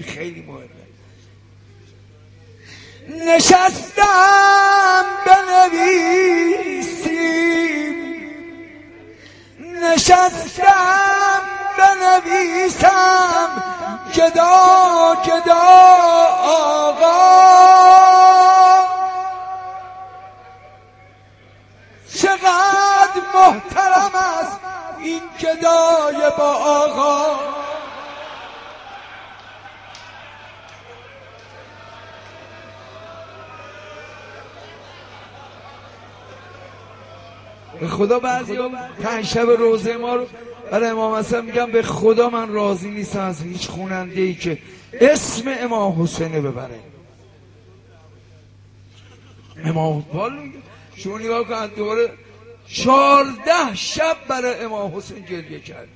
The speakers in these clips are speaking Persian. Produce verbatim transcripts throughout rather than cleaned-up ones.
خیلی مهمه. نشستم بنویسیم، نشستم بنویسم جدا جدا آقا، چقدر محترم است این جدای با آقا. به خدا بعضی ها پنج شب روزه ما رو برای امام حسن میگم به خدا من راضی نیستم از هیچ خوننده ای که اسم امام حسینه ببره. امام حسین شما نگاه کن دوباره چهارده شب برای امام حسین گریه کرد.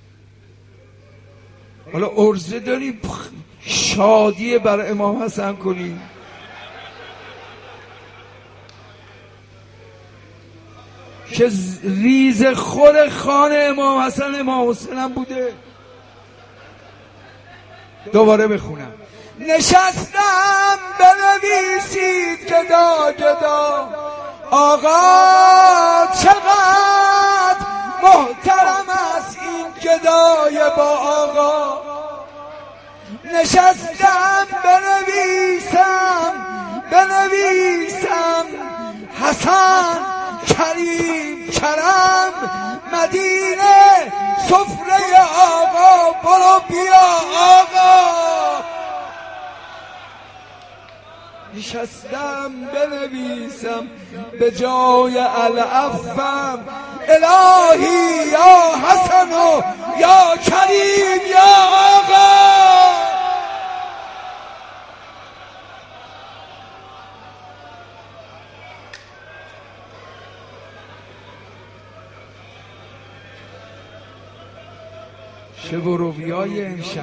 حالا عرضه داریم شادی برای امام حسن کنیم. که ریز خور خانه امام حسن امام حسین هم بوده. دوباره بخونم. نشستم بنویسید جدا جدا آقا، چقدر محترم است این جدای با آقا. نشستم بنویسم بنویسم حسن کریم کرم مدینه سفره آقا، برو بیا آقا. نشستم بنویسم به جای العفم الهی یا حسن و یا کریم یا آقا. شب و رویای امشب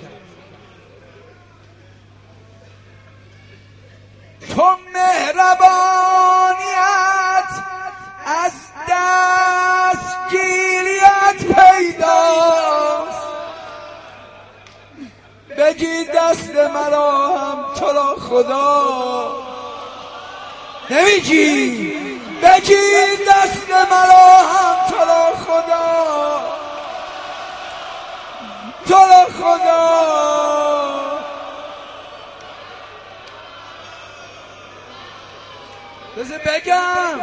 تو مهربانیت از دستگیریت پیداست، بگی دست مرا هم تو را خدا، نمیگی بگی دست مرا هم تو را خدا، تو را خدا. بذار بگم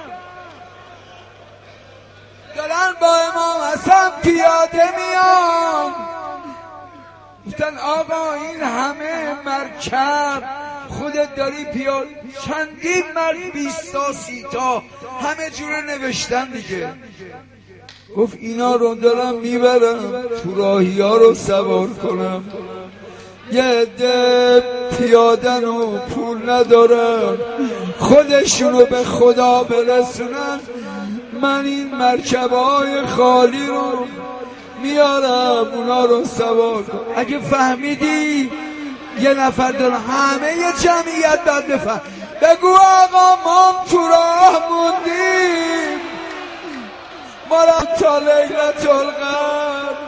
دارن با امام حسن پیاده میان، گفتن آقا این همه مرکب خودت داری پیاده، چندین مرد بیستا سیتا همه جوره نوشتن دیگه. گفت اینا رو دارم میبرم تو راهی ها رو سوار کنم، یه عده پیادن و پول ندارن خودشونو به خدا برسونن، من این مرکبای خالی رو میارم اونا رو سوار کنم. اگه فهمیدی یه نفر دارن همه یه جمعیت باید بفهم، بگو آقا ما تو راه موندیم، ما را تا لیلت القدر.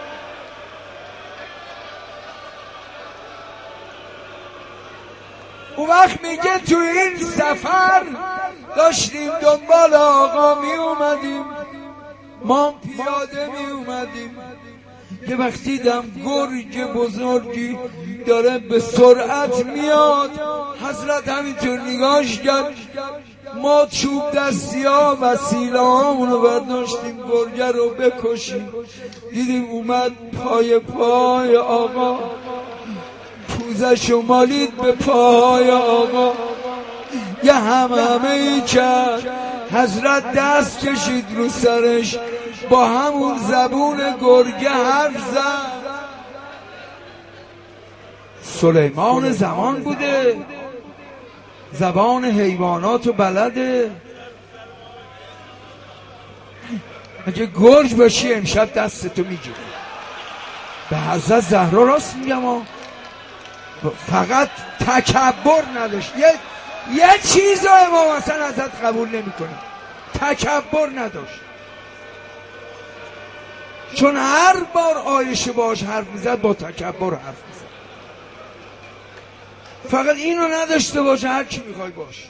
اون وقت میگه تو این سفر داشتیم دنبال آقا می اومدیم، ما پیاده می اومدیم، یه وقت دیدم گرگ بزرگی داره به سرعت میاد، حضرت همینطور نگاش کرد، ما چوب دستی ها وسیله هامونو برداشتیم گرگه رو بکشیم، دیدیم اومد پای پای آقا، پوزشو مالید به پای آقا، یه هم همه ای کرد، حضرت دست کشید رو سرش، با همون زبون گرگه حرف زد. سلیمان زمان بوده، زبان حیواناتو بلده. اگه گرگ باشی امشب دستتو میگیره. به حضرت زهرا راست میگم، فقط تکبر نداشت، یه یه چیز رو امام حسن ازت قبول نمیکنه، تکبر نداشت. چون هر بار عایشه باش حرف میزد با تکبر حرف میزد. فقط اینو نداشته باشه، هر کی میخوای باش.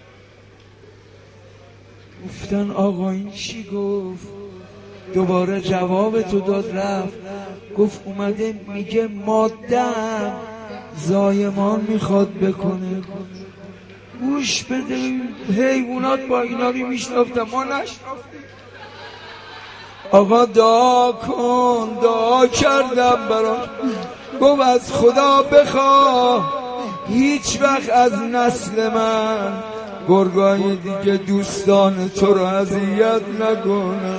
گفتن آقا این چی گفت؟ دوباره جواب تو داد رفت. گفت اومده میگه مادم زایمان میخواد بکنه. گوش بده، حیوانات با اینا رو میشنافتن، ما نشنافتیم. آقا دعا کن، دعا کردم براش. گفت از خدا بخواه هیچ وقت از نسل من گرگای دیگه دوستان تو رو اذیت نکنه.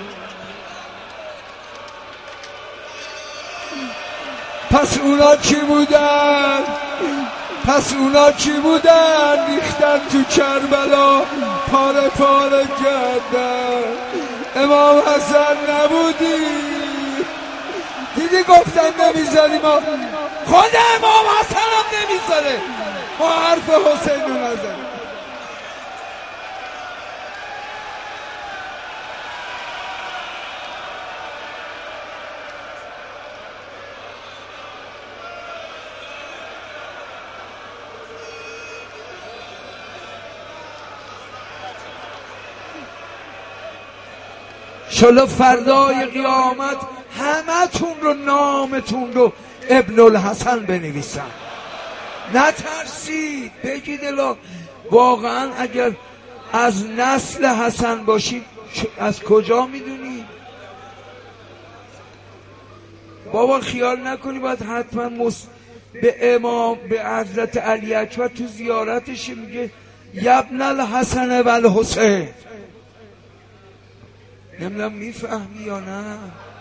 پس اونا کی بودن؟ پس اونا کی بودن؟ ریختن تو کربلا، پاره پاره کردن. امام حسن نبودی؟ دیدی گفتن نمیذاری، ما خود امام حسن هم نمیذاره ما حرف حسین رو نزنیم. شالا فردای قیامت همه تون رو نامتون رو ابن الحسن بنویسن. نترسید، بگید الا واقعا اگر از نسل حسن باشید از کجا میدونی؟ بابا خیال نکنی باید حتما مس... به امام به حضرت علی اکبر تو زیارتش میگه یبن الحسن و الحسین. نمیدونم میفهمی یا نه؟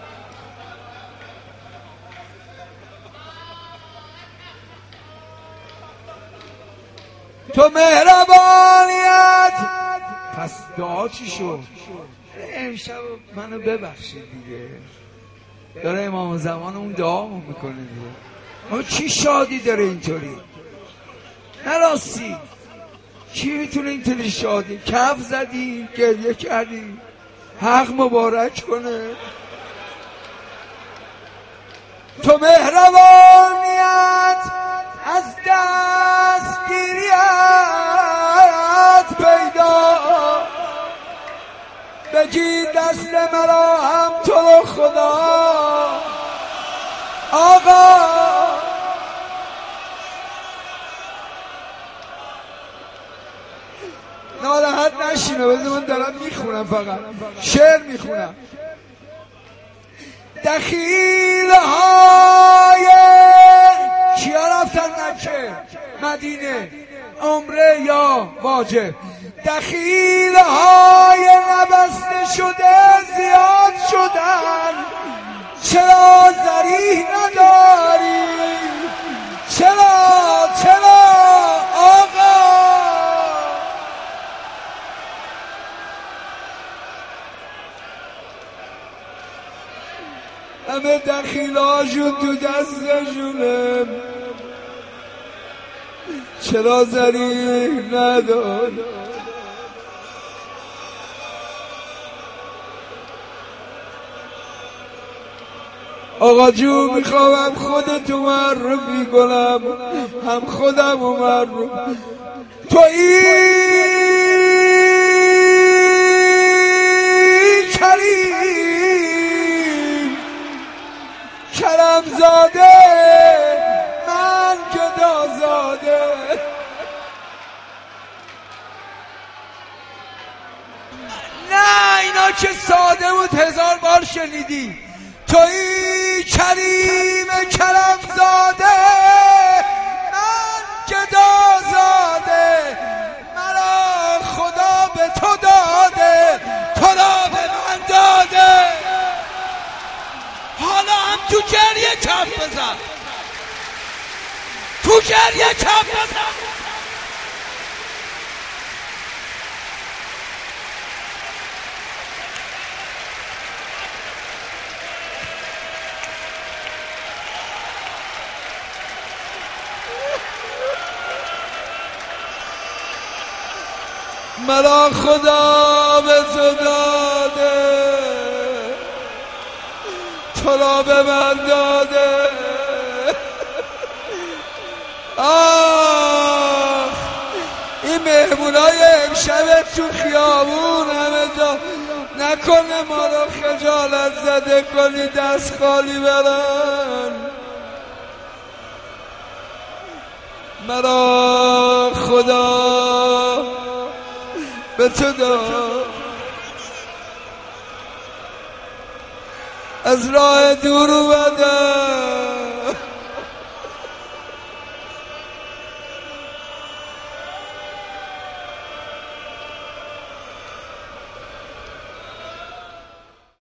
تو مهربانیت. پس دعا چی شد؟ امشب منو ببخشید دیگه. داره امام زمان اون دعا میکنه دیگه. ما چی شادی داره اینطوری؟ نراستی کی میتونه اینطوری شادی؟ کف زدی، گریه کردی، حق مبارک کنه. تو مهربانیت از دستگیریت پیدا، بگیر دست مرا هم تو رو خدا. آقا ناراحت نشینه، بذار من دارم میخونم، فقط شعر میخونم. دخیل های کیا رفتن مکه مدینه عمره یا واجب؟ دخیل های نبسته شده زیاد شدن، چرا ذریح نداری؟ چرا چرا آقا؟ همه دخیلاشون تو دستشونه، چرا ذریح نداری؟ آقا جو میخوام خودتو معرفی کنم، هم خودم رو معرفی. تو این کریم کرم زاده، من گدا زاده. نه اینا که ساده بود هزار بار شنیدی. توی کریم کرم زاده، من گدا زاده، مرا خدا به تو داده، تو را به من داده. حالا هم تو گریه کف بزن، تو گریه کف بزن. مرا خدا به تو داده، تو را به من داده. آه مهمونای امشب تو خیابون همه جا نکنه ما رو خجالت زده کنی دست خالی برن. مرا خدا به تو داد از راه دور اومدم